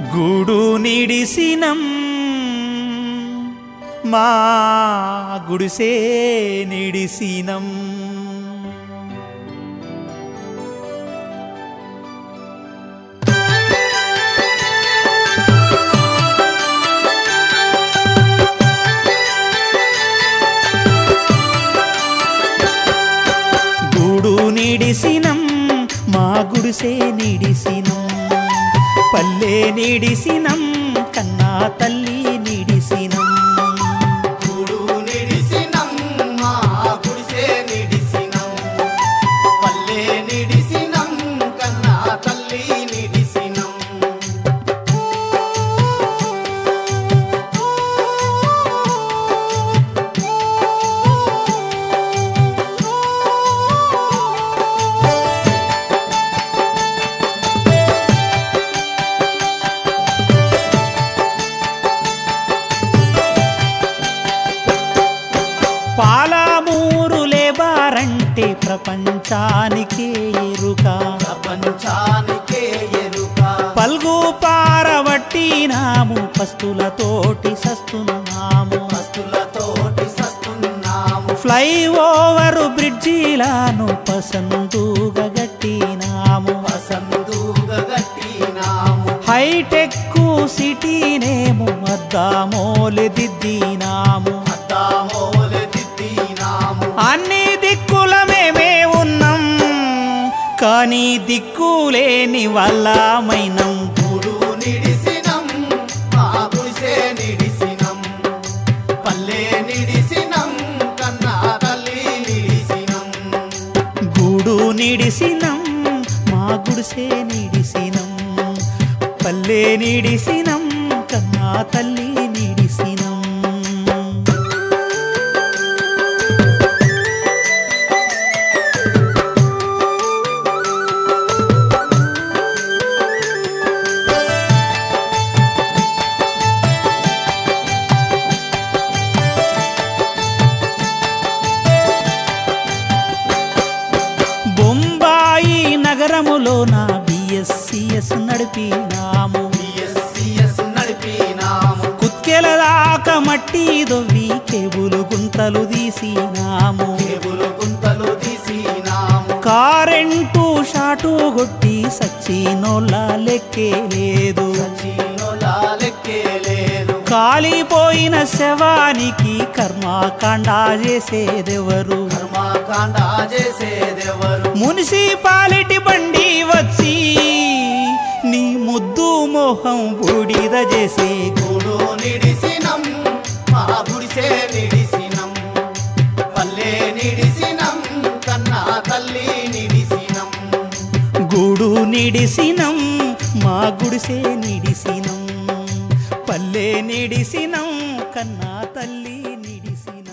గూడు నిడిసినం మా గుడిసే నిడిసినం గూడు నిడిసినం మా గుడిసే నిడిసినం పల్లె నిడిసినం కన్నా తల్లి నిడిసినం గూడు నిడిసినం మా గుడిసే నిడిసినం పల్లె నిడిసినం కన్నా తల్లి నిడిసినం పాలమూరులే బారంటే ప్రపంచానికే ఎరుక ప్రపంచానికే ఎరుక పల్గు పారబట్టినాము పస్తులతోటి సస్తున్నాము పస్తులతోటి సస్తున్నాము ఫ్లైఓవర్ బ్రిడ్జిలను పసందుగా గట్టినాము పసందుగా గట్టినాము హైటెక్ సిటీనేమో అద్దామోలె దిద్దినాము అద్దామోలె దిద్దినాము అన్ని దిక్కుల మేమే ఉన్నాం కానీ దిక్కులేని వల్లమైనం గూడు నిడిసినం మా గుడిసే నిడిసినం పల్లె నిడిసినం కన్నా తల్లి నిడిసినం గూడు నిడిసినం మా గుడిసే నిడిసినం పల్లె నిడిసినం కన్నా తల్లి నిడిసినం బొంబాయి నగరములోన బిఎస్సిఎస్ నడిపినాము బిఎస్సిఎస్ నడిపినాము కుత్కెల దాకా మట్టి దొవ్వి కేబులు గుంతలు తీసినాము కేబులు గుంతలు తీసినాము కరెంటు షాటు కొట్టి సచ్చినోళ్ళ లెక్కే లేదు సచినోలా లెక్కే లేదు కాలిపోయిన శవానికి కర్మకాండ చేసేదెవరు కర్మకాండ చేసేదెవరు మున్సిపాలిటీ బండి వచ్చి నీ ముద్దు మోహం బూడిద చేసే గూడు నిడిసినం మా గుడిసే నిడిసినం పల్లె నిడిసినం కన్నా తల్లి నిడిసినం గూడు నిడిసినం మా గుడిసే నిడిసినం పల్లె నిడిసినం కన్నా తల్లి నిడిసినం